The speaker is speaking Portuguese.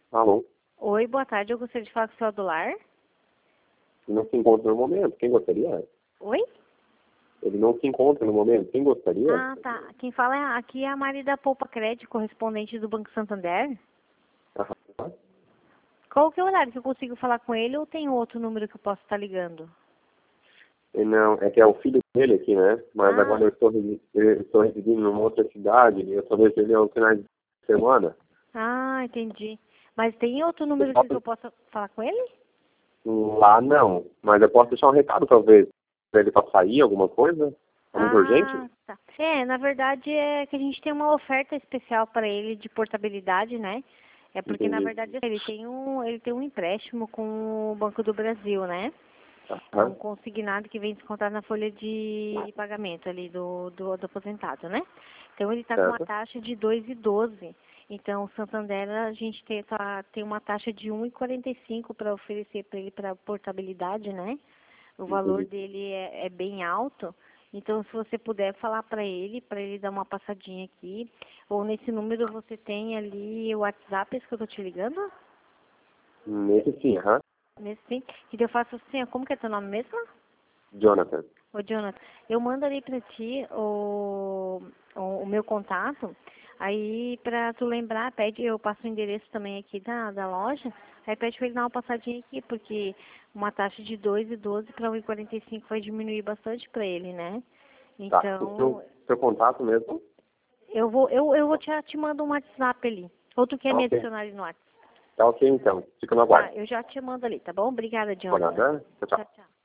Alô? Oi, boa tarde. Eu gostaria de falar com o seu Adular. Ele não se encontra no momento. Quem gostaria? Oi? Ele não se encontra no momento. Quem gostaria? Ah, tá. Quem fala aqui é a Mari da Poupa Crédito, correspondente do Banco Santander. Aham. Qual que é o horário que eu consigo falar com ele ou tem outro número que eu posso estar ligando? E não, é que é o filho dele aqui, né? Mas Ah, agora eu estou residindo numa outra cidade e eu só vejo ele aos finais de semana. entendi. Mas tem outro Eu número que eu posso, possa falar com ele? lá não, mas eu posso deixar um recado talvez para ele para sair, alguma coisa? É muito urgente? Tá. Na verdade é que a gente tem uma oferta especial para ele de portabilidade, né? É porque na Entendi. verdade ele tem um empréstimo com o Banco do Brasil, né? É um Aham. consignado que vem descontado na folha de pagamento ali do aposentado, né? Então ele está com uma Certo. taxa de 2,12. Então o Santander a gente tem uma taxa de 1,45 para oferecer para ele para portabilidade, né? O valor Entendi. dele é bem alto. Então se você puder falar para ele dar uma passadinha aqui, ou nesse número você tem ali o WhatsApp, esse que eu tô te ligando? Nesse sim, aham. Nesse sim. E eu faço assim, ó, como que é teu nome mesmo? Jonathan. Ô, Jonathan, eu mando ali pra ti o meu contato, aí pra tu lembrar, pede, eu passo o endereço também aqui da loja, aí pede pra ele dar uma passadinha aqui, porque uma taxa de 2,12 para 1,45 vai diminuir bastante pra ele, né? Tá. O Então, seu contato mesmo? eu vou te mando um WhatsApp ali. Ou tu quer Tá me ok. adicionar ali no WhatsApp? Tá ok então. Fica no Tá, aguardo. eu já te mando ali, tá bom? Obrigada, Por Jonathan. nada. Tchau, tchau. Tchau, tchau.